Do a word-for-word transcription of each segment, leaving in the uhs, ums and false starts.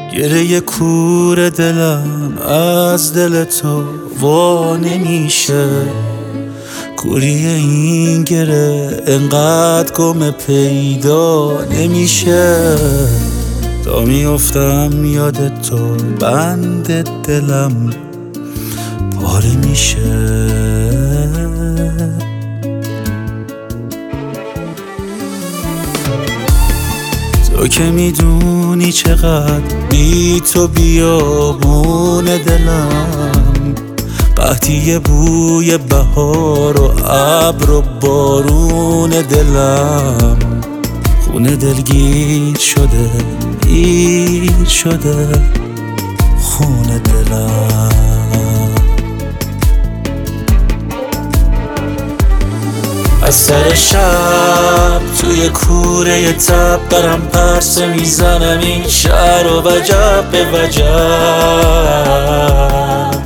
گره کور دلم از دل تو وا نمیشه. کوری این گره انقدر گم پیدا نمیشه. تا میافتم یاد تو بند دلم پاره میشه. تو که میدونی چقدر بی تو بیابون دلم، قحطی بوی بهار و ابر و بارون دلم. خونه دلگیر شده گیر شده خونه دلم. از سر شب توی کوره تب برم پرسه میزنم این شهر و وجب به وجب.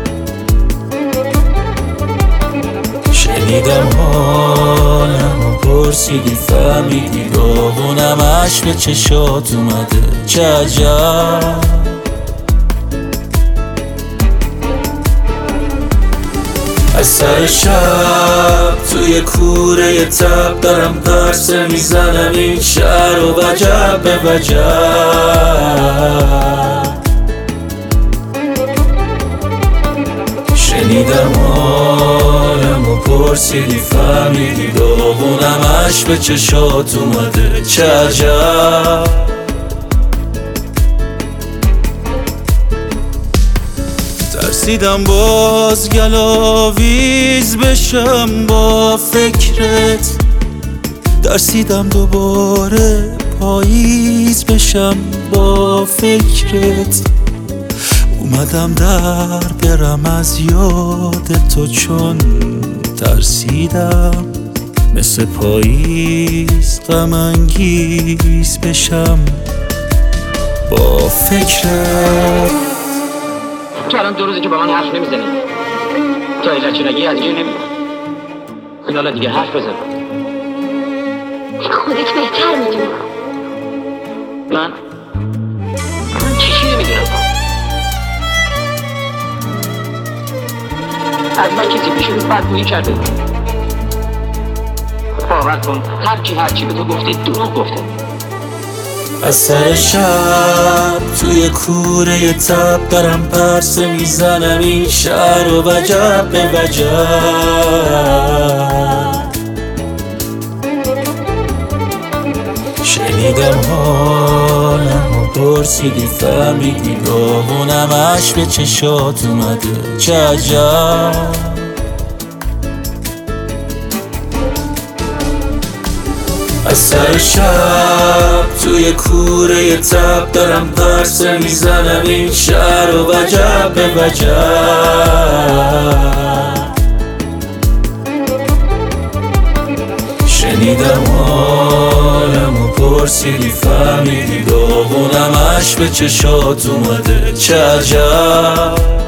شنیدم حالم و پرسیدی فهمیدی داغونم عشق به چشات اومده چه عجب. از سر شب توی کوره تب دارم پرسه میزنم این شهر و وجب به وجب. شنیدم حالم و پرسیدی فهمیدی داغونم عشق به چشات اومده چه عجب. ترسیدم باز گلاویز بشم با فکرت، ترسیدم دوباره پاییز بشم با فکرت. اومدم در برم از یاد تو چون ترسیدم مثل پاییز غم انگیز بشم با فکرت. تو الان دو روزه که با من حرف نمیزنی، تا ایلچه نگی از جیر نمیدونم. حالا دیگه حرف بزن. خودت بهتر میدونی. من؟ من چیشی نمیدونم. از من کسی پیش رو بدگویی کرده. باور کن هرکی هرچی به تو گفته دروغ گفته. از سر شب توی کوره تب دارم پرسه میزنم این شهر و وجب به وجب. شنیدم حالم و پرسیدی فهمیدی داغونم عشق به چشات اومده چه عجب. از سر شب توی کوره تب دارم پرسه میزنم این شهر و وجب به وجب. شنیدم حالم و پرسیدی فهمیدی داغونم عشق به چشات اومده چه عجب.